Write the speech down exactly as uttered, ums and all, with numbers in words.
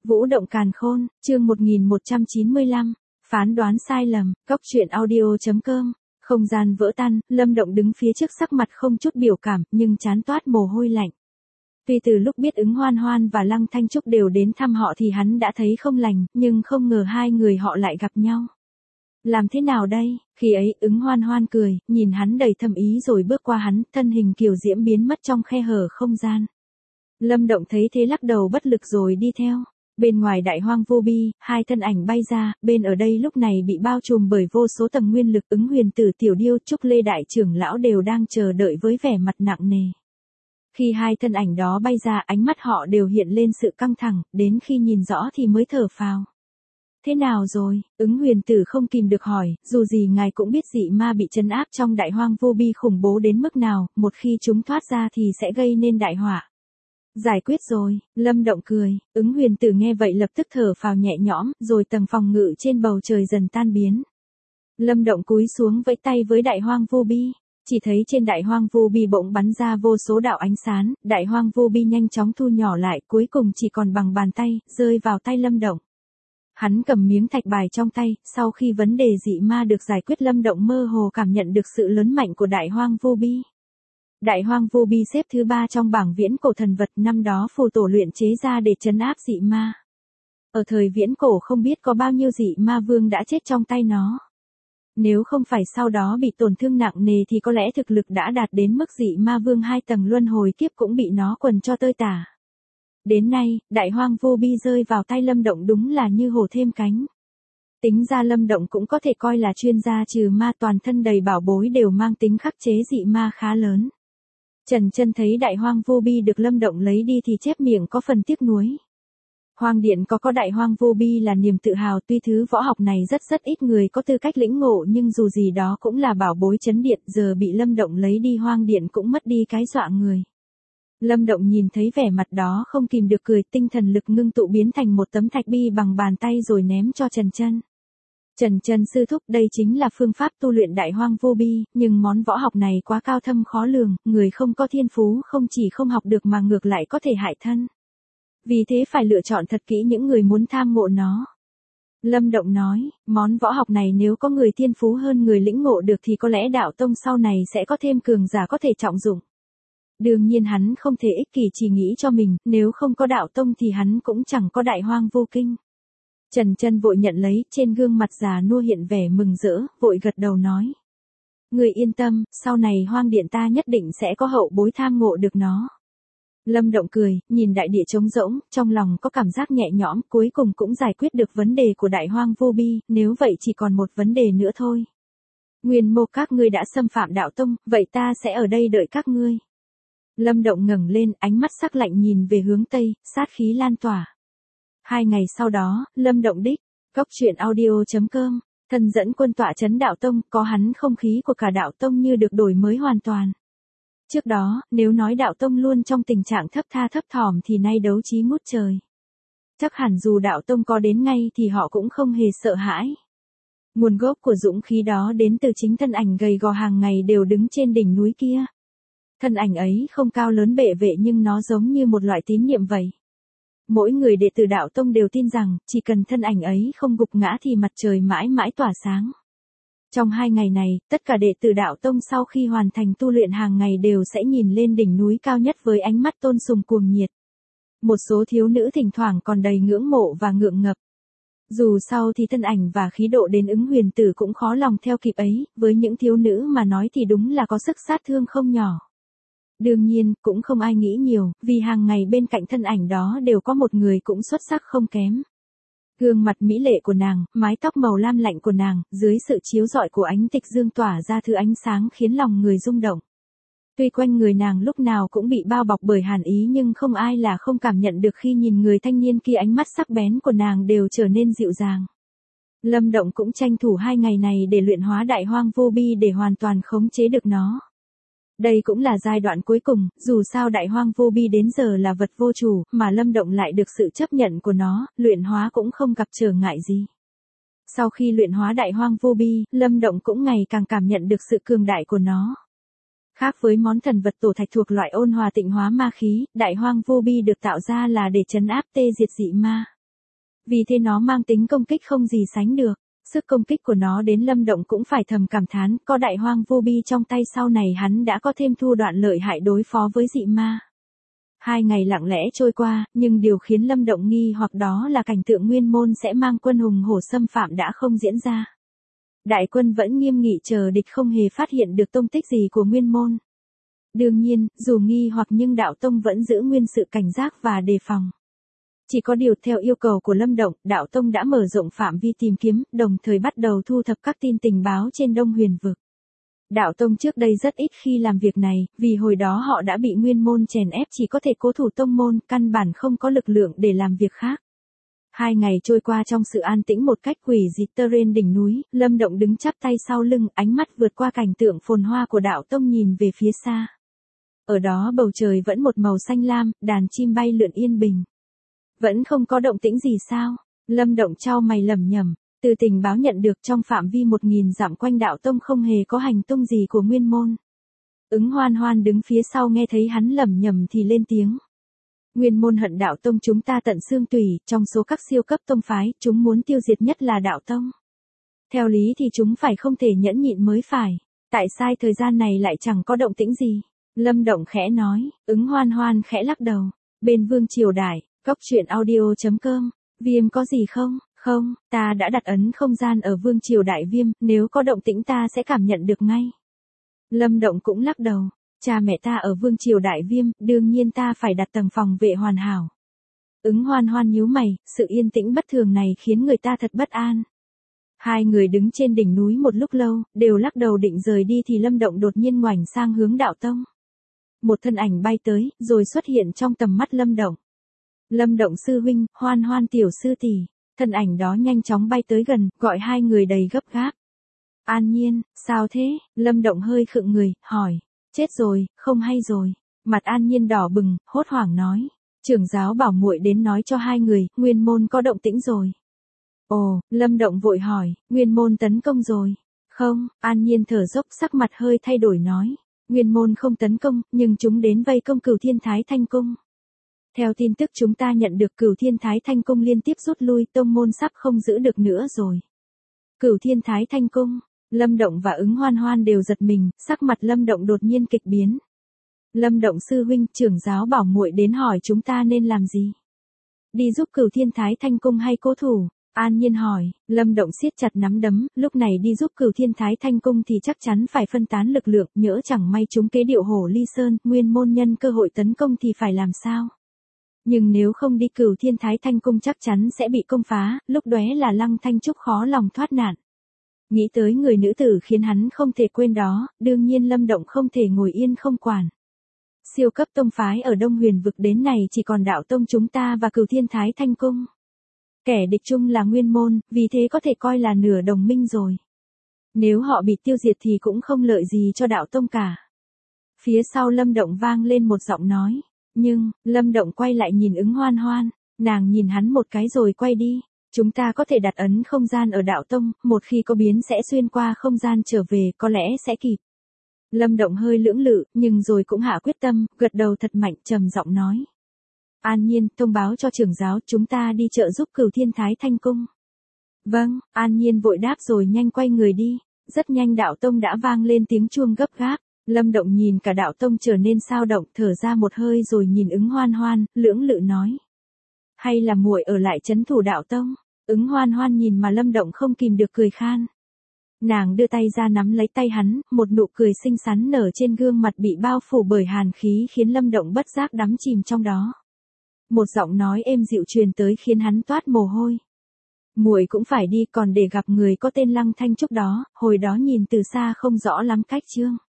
Vũ động càn khôn, chương một nghìn một trăm chín mươi lăm, phán đoán sai lầm, cốc truyện audio chấm com. Không gian vỡ tan, Lâm Động đứng phía trước sắc mặt không chút biểu cảm, nhưng trán toát mồ hôi lạnh. Tuy từ lúc biết ứng Hoan Hoan và Lăng Thanh Trúc đều đến thăm họ thì hắn đã thấy không lành, nhưng không ngờ hai người họ lại gặp nhau. Làm thế nào đây? Khi ấy, ứng Hoan Hoan cười, nhìn hắn đầy thâm ý rồi bước qua hắn, thân hình kiều diễm biến mất trong khe hở không gian. Lâm Động thấy thế lắc đầu bất lực rồi đi theo. Bên ngoài đại hoang vô bi, hai thân ảnh bay ra, bên ở đây lúc này bị bao trùm bởi vô số tầng nguyên lực. Ứng Huyền Tử, Tiểu Điêu, Trúc Lê đại trưởng lão đều đang chờ đợi với vẻ mặt nặng nề. Khi hai thân ảnh đó bay ra, ánh mắt họ đều hiện lên sự căng thẳng, đến khi nhìn rõ thì mới thở phào. Thế nào rồi? Ứng Huyền Tử không kìm được hỏi, dù gì ngài cũng biết dị ma bị trấn áp trong đại hoang vô bi khủng bố đến mức nào, một khi chúng thoát ra thì sẽ gây nên đại họa. Giải quyết rồi, Lâm Động cười, ứng Huyền Tử nghe vậy lập tức thở phào nhẹ nhõm, rồi tầng phòng ngự trên bầu trời dần tan biến. Lâm Động cúi xuống vẫy tay với đại hoang vô bi, chỉ thấy trên đại hoang vô bi bỗng bắn ra vô số đạo ánh sáng, đại hoang vô bi nhanh chóng thu nhỏ lại, cuối cùng chỉ còn bằng bàn tay, rơi vào tay Lâm Động. Hắn cầm miếng thạch bài trong tay, sau khi vấn đề dị ma được giải quyết, Lâm Động mơ hồ cảm nhận được sự lớn mạnh của đại hoang vô bi. Đại hoang vô bi xếp thứ ba trong bảng viễn cổ thần vật, năm đó phù tổ luyện chế ra để trấn áp dị ma. Ở thời viễn cổ không biết có bao nhiêu dị ma vương đã chết trong tay nó. Nếu không phải sau đó bị tổn thương nặng nề thì có lẽ thực lực đã đạt đến mức dị ma vương hai tầng luân hồi kiếp cũng bị nó quần cho tơi tả. Đến nay, đại hoang vô bi rơi vào tay Lâm Động đúng là như hổ thêm cánh. Tính ra Lâm Động cũng có thể coi là chuyên gia trừ ma, toàn thân đầy bảo bối đều mang tính khắc chế dị ma khá lớn. Trần Chân thấy đại hoang vô bi được Lâm Động lấy đi thì chép miệng có phần tiếc nuối. Hoang điện có có đại hoang vô bi là niềm tự hào, tuy thứ võ học này rất rất ít người có tư cách lĩnh ngộ, nhưng dù gì đó cũng là bảo bối chấn điện, giờ bị Lâm Động lấy đi hoang điện cũng mất đi cái dọa người. Lâm Động nhìn thấy vẻ mặt đó không kìm được cười, tinh thần lực ngưng tụ biến thành một tấm thạch bi bằng bàn tay rồi ném cho Trần Chân. Trần Chân sư thúc, đây chính là phương pháp tu luyện đại hoang vô bi, nhưng món võ học này quá cao thâm khó lường, người không có thiên phú không chỉ không học được mà ngược lại có thể hại thân. Vì thế phải lựa chọn thật kỹ những người muốn tham ngộ nó. Lâm Động nói, món võ học này nếu có người thiên phú hơn người lĩnh ngộ được thì có lẽ đạo tông sau này sẽ có thêm cường giả có thể trọng dụng. Đương nhiên hắn không thể ích kỷ chỉ nghĩ cho mình, nếu không có đạo tông thì hắn cũng chẳng có đại hoang vô kinh. Trần Chân vội nhận lấy, trên gương mặt già nua hiện vẻ mừng rỡ, vội gật đầu nói. Người yên tâm, sau này hoang điện ta nhất định sẽ có hậu bối tham ngộ được nó. Lâm Động cười, nhìn đại địa trống rỗng, trong lòng có cảm giác nhẹ nhõm, cuối cùng cũng giải quyết được vấn đề của đại hoang vô bi, nếu vậy chỉ còn một vấn đề nữa thôi. Nguyên mô các ngươi đã xâm phạm đạo tông, vậy ta sẽ ở đây đợi các ngươi. Lâm Động ngẩng lên, ánh mắt sắc lạnh nhìn về hướng tây, sát khí lan tỏa. Hai ngày sau đó, Lâm Động đích, cốc truyện audio chấm com, thân dẫn quân tọa trấn đạo tông, có hắn không khí của cả đạo tông như được đổi mới hoàn toàn. Trước đó, nếu nói đạo tông luôn trong tình trạng thấp tha thấp thỏm thì nay đấu trí ngút trời. Chắc hẳn dù đạo tông có đến ngay thì họ cũng không hề sợ hãi. Nguồn gốc của dũng khí đó đến từ chính thân ảnh gầy gò hàng ngày đều đứng trên đỉnh núi kia. Thân ảnh ấy không cao lớn bệ vệ nhưng nó giống như một loại tín niệm vậy. Mỗi người đệ tử đạo tông đều tin rằng, chỉ cần thân ảnh ấy không gục ngã thì mặt trời mãi mãi tỏa sáng. Trong hai ngày này, tất cả đệ tử đạo tông sau khi hoàn thành tu luyện hàng ngày đều sẽ nhìn lên đỉnh núi cao nhất với ánh mắt tôn sùng cuồng nhiệt. Một số thiếu nữ thỉnh thoảng còn đầy ngưỡng mộ và ngượng ngập. Dù sau thì thân ảnh và khí độ đến ứng Huyền Tử cũng khó lòng theo kịp ấy, với những thiếu nữ mà nói thì đúng là có sức sát thương không nhỏ. Đương nhiên, cũng không ai nghĩ nhiều, vì hàng ngày bên cạnh thân ảnh đó đều có một người cũng xuất sắc không kém. Gương mặt mỹ lệ của nàng, mái tóc màu lam lạnh của nàng, dưới sự chiếu rọi của ánh tịch dương tỏa ra thứ ánh sáng khiến lòng người rung động. Tuy quanh người nàng lúc nào cũng bị bao bọc bởi hàn ý nhưng không ai là không cảm nhận được khi nhìn người thanh niên kia, ánh mắt sắc bén của nàng đều trở nên dịu dàng. Lâm Động cũng tranh thủ hai ngày này để luyện hóa đại hoang vô bi để hoàn toàn khống chế được nó. Đây cũng là giai đoạn cuối cùng, dù sao đại hoang vô bi đến giờ là vật vô chủ, mà Lâm Động lại được sự chấp nhận của nó, luyện hóa cũng không gặp trở ngại gì. Sau khi luyện hóa đại hoang vô bi, Lâm Động cũng ngày càng cảm nhận được sự cường đại của nó. Khác với món thần vật tổ thạch thuộc loại ôn hòa tịnh hóa ma khí, đại hoang vô bi được tạo ra là để trấn áp tê diệt dị ma. vì thế nó mang tính công kích không gì sánh được. Sức công kích của nó đến Lâm Động cũng phải thầm cảm thán, có đại hoang vô bi trong tay sau này hắn đã có thêm thu đoạn lợi hại đối phó với dị ma. Hai ngày lặng lẽ trôi qua, nhưng điều khiến Lâm Động nghi hoặc đó là cảnh tượng Nguyên Môn sẽ mang quân hùng hổ xâm phạm đã không diễn ra. Đại quân vẫn nghiêm nghị chờ địch, không hề phát hiện được tông tích gì của Nguyên Môn. Đương nhiên, dù nghi hoặc nhưng Đạo Tông vẫn giữ nguyên sự cảnh giác và đề phòng. Chỉ có điều theo yêu cầu của Lâm Động, Đạo Tông đã mở rộng phạm vi tìm kiếm, đồng thời bắt đầu thu thập các tin tình báo trên Đông Huyền Vực. Đạo Tông trước đây rất ít khi làm việc này, vì hồi đó họ đã bị Nguyên Môn chèn ép, chỉ có thể cố thủ tông môn, căn bản không có lực lượng để làm việc khác. Hai ngày trôi qua trong sự an tĩnh một cách quỷ dị. Trên đỉnh núi, Lâm Động đứng chắp tay sau lưng, ánh mắt vượt qua cảnh tượng phồn hoa của Đạo Tông nhìn về phía xa. Ở đó bầu trời vẫn một màu xanh lam, đàn chim bay lượn yên bình. Vẫn không có động tĩnh gì sao? Lâm Động chau mày lẩm nhẩm. Từ tình báo nhận được, trong phạm vi một nghìn dặm quanh Đạo Tông không hề có hành tung gì của Nguyên Môn. Ứng Hoan Hoan đứng phía sau nghe thấy hắn lẩm nhẩm thì lên tiếng. Nguyên Môn hận Đạo Tông chúng ta tận xương tủy, trong số các siêu cấp tông phái, chúng muốn tiêu diệt nhất là Đạo Tông. Theo lý thì chúng phải không thể nhẫn nhịn mới phải. Tại sao thời gian này lại chẳng có động tĩnh gì? Lâm Động khẽ nói. Ứng Hoan Hoan khẽ lắc đầu. Bên Vương Triều Đại, Cốc Truyện Audio chấm com, Viêm có gì không? Không, ta đã đặt ấn không gian ở Vương Triều Đại Viêm, nếu có động tĩnh ta sẽ cảm nhận được ngay. Lâm Động cũng lắc đầu. Cha mẹ ta ở Vương Triều Đại Viêm, đương nhiên ta phải đặt tầng phòng vệ hoàn hảo. Ứng Hoan Hoan nhíu mày, sự yên tĩnh bất thường này khiến người ta thật bất an. Hai người đứng trên đỉnh núi một lúc lâu, đều lắc đầu định rời đi thì Lâm Động đột nhiên ngoảnh sang hướng Đạo Tông. Một thân ảnh bay tới, rồi xuất hiện trong tầm mắt Lâm Động. Lâm Động sư huynh, Hoan Hoan tiểu sư tỷ. Thân ảnh đó nhanh chóng bay tới gần, gọi hai người đầy gấp gáp. An Nhiên, sao thế? Lâm Động hơi khựng người, hỏi. Chết rồi, không hay rồi. Mặt An Nhiên đỏ bừng, hốt hoảng nói. Trưởng giáo bảo muội đến nói cho hai người, Nguyên Môn có động tĩnh rồi. Ồ, Lâm Động vội hỏi, Nguyên Môn tấn công rồi. Không, An Nhiên thở dốc, sắc mặt hơi thay đổi nói. Nguyên Môn không tấn công, nhưng chúng đến vây công Cửu Thiên Thái Thanh Cung. Theo tin tức chúng ta nhận được, Cửu Thiên Thái Thanh Cung liên tiếp rút lui, tông môn sắp không giữ được nữa rồi. Cửu Thiên Thái Thanh Cung, Lâm Động và Ứng Hoan Hoan đều giật mình, sắc mặt Lâm Động đột nhiên kịch biến. Lâm Động sư huynh, trưởng giáo bảo muội đến hỏi chúng ta nên làm gì? Đi giúp Cửu Thiên Thái Thanh Cung hay cố thủ? An Nhiên hỏi. Lâm Động siết chặt nắm đấm, lúc này đi giúp Cửu Thiên Thái Thanh Cung thì chắc chắn phải phân tán lực lượng, nhỡ chẳng may chúng kế điệu Hổ Ly Sơn, Nguyên Môn nhân cơ hội tấn công thì phải làm sao? Nhưng nếu không đi Cửu Thiên Thái Thanh Cung chắc chắn sẽ bị công phá, lúc đó là Lăng Thanh Trúc khó lòng thoát nạn. Nghĩ tới người nữ tử khiến hắn không thể quên đó, đương nhiên Lâm Động không thể ngồi yên không quản. Siêu cấp tông phái ở Đông Huyền Vực đến này chỉ còn Đạo Tông chúng ta và Cửu Thiên Thái Thanh Cung. Kẻ địch chung là Nguyên Môn, vì thế có thể coi là nửa đồng minh rồi. Nếu họ bị tiêu diệt thì cũng không lợi gì cho Đạo Tông cả. Phía sau Lâm Động vang lên một giọng nói. Nhưng, Lâm Động quay lại nhìn Ứng Hoan Hoan, nàng nhìn hắn một cái rồi quay đi. Chúng ta có thể đặt ấn không gian ở Đạo Tông, một khi có biến sẽ xuyên qua không gian trở về, có lẽ sẽ kịp. Lâm Động hơi lưỡng lự, nhưng rồi cũng hạ quyết tâm, gật đầu thật mạnh, trầm giọng nói. An Nhiên, thông báo cho trưởng giáo, chúng ta đi trợ giúp Cửu Thiên Thái Thanh Cung. Vâng, An Nhiên vội đáp rồi nhanh quay người đi. Rất nhanh Đạo Tông đã vang lên tiếng chuông gấp gáp. Lâm Động nhìn cả Đạo Tông trở nên sao động, thở ra một hơi rồi nhìn Ứng Hoan Hoan, lưỡng lự nói. Hay là muội ở lại trấn thủ Đạo Tông? Ứng Hoan Hoan nhìn mà Lâm Động không kìm được cười khan. Nàng đưa tay ra nắm lấy tay hắn, một nụ cười xinh xắn nở trên gương mặt bị bao phủ bởi hàn khí khiến Lâm Động bất giác đắm chìm trong đó. Một giọng nói êm dịu truyền tới khiến hắn toát mồ hôi. Muội cũng phải đi, còn để gặp người có tên Lăng Thanh Trúc đó, hồi đó nhìn từ xa không rõ lắm cách chương.